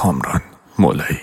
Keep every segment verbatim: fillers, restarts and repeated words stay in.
کامران مولایی.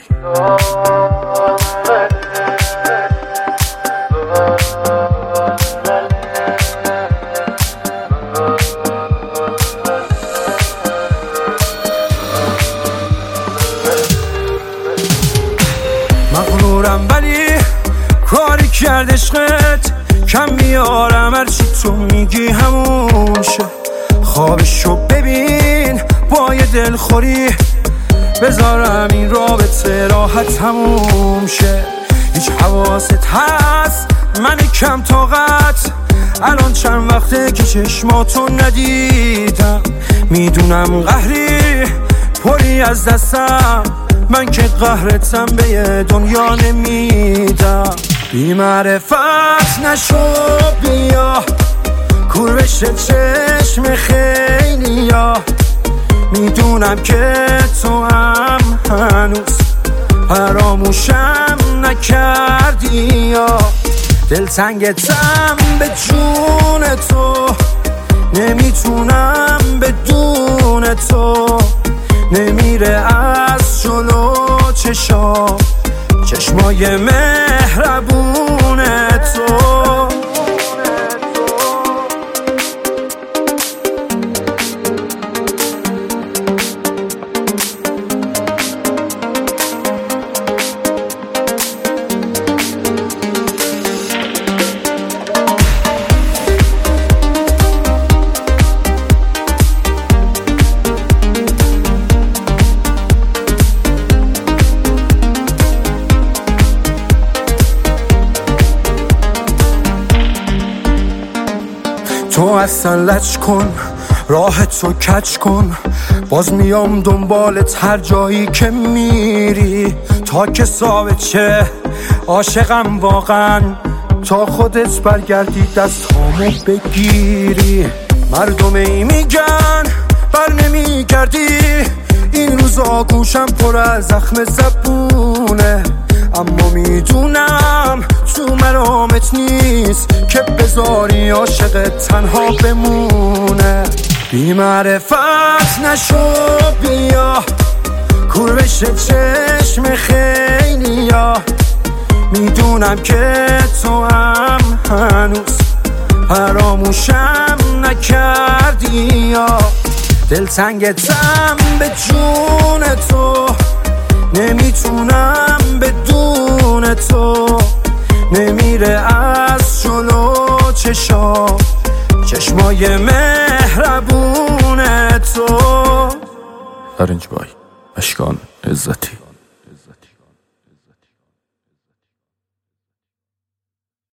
مغرورم ولی کاری کرد عشقت، کم میارم هرچی تو میگی همون شه. خوابشو ببین با یه دلخوری، بذارم این رابطه راحت تموم شه. هیچ حواست هست من کم طاقت، الان چند وقته که چشماتو ندیدم. میدونم قهری پری از دستم، من که قهرتم به یه دنیا نمیدم. بی معرفت نشو بیا کور بشه چشم خیلی یا، میدونم که تو هم هنوز فراموشم نکردی یا. دلتنگتم به جون تو، نمیتونم بدون تو. نمیره از جلو چشام چشمای مهربون تو. تو اصلا لج کن، راه تو کج کن، باز میام دنبالت هر جایی که میری. تا که ثابت چه عاشقم واقعا، تا خودت برگردی دستامو بگیری. مردم ای میگن بر نمیگردی، این روزا گوشم پر از زخم زبونه. اما میدونم تو مرامت نیست که بذاری عاشقت تنها بمونه. بی معرفت نشو بیا کور بشه چشم خیلی یا، میدونم که تو هم هنوز فراموشم نکردی یا. دلتنگتم به جون تو، نمیتونم بدون تو. نمیره از جلو چشام چشمای مهربون تو. فرنج بای اشکان عزتی.